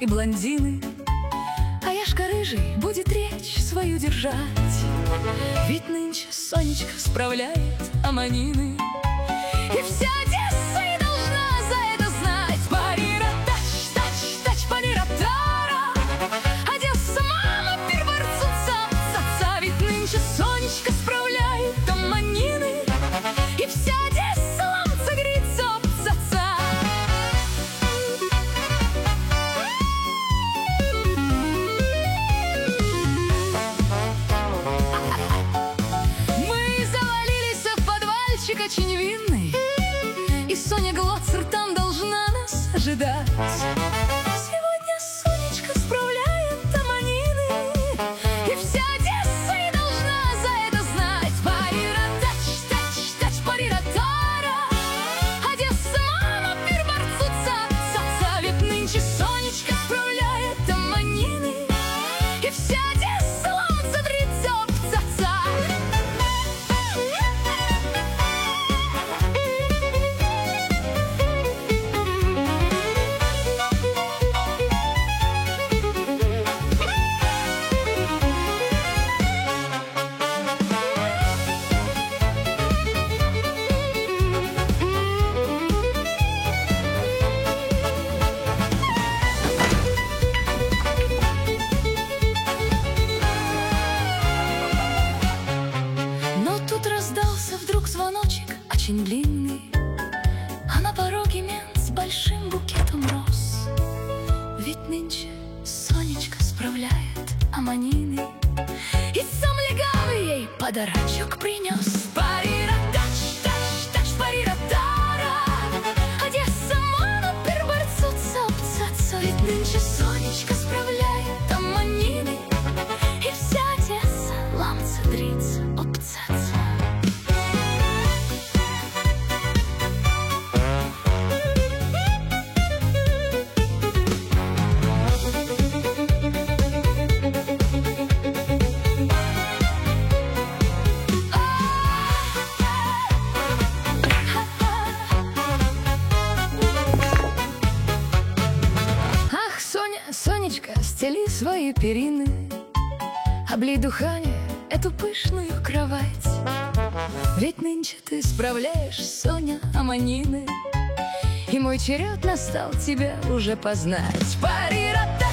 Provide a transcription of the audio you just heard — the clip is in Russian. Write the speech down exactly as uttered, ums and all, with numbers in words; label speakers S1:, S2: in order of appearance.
S1: блондины, а Яшка рыжий будет речь свою держать. Ведь нынче Сонечка справляет аманины, и вся Одесса и должна за это знать. Парира-тач, тач, тач, парира-тара. Одесса, мама, пир-бар, цуца, ца-ца. Ведь нынче Сонечка справляет аманины, и вся Одесса ламца грит, цоп, ца-ца. Мы завалились в подвальчик очень невинный, и Соня Глоцер там должна нас ожидать. Сегодня Сонечка справляет аманины, и вся Одесса и должна за это знать. Парира-тач, тач, тач, парира-тара. Одесса, мама, пир-бар, цуца, ца-ца. Ведь нынче Сонечка справляет аманины, и вся Одесса ламца дрит, цоп, ца-ца. Но тут раздался вдруг звоночек очень длинный, а на пороге мент с большим букетом роз. Ведь нынче Сонечка справляет аманины, и сам легавый ей подарочек принес. Парира-тач, тач, тач, парира-тара. Одесса, мама, пир-бар, цуца, ца-ца. Ведь нынче Сонечка справляет аманины, и вся Одесса ламца дрится, оп, ца-ца. Ах, Соня, Сонечка, стели свои перины, облей духами эту пышную кровать. Ведь нынче ты справляешь, Соня, аманины, и мой черед настал тебя уже познать. Парира-та.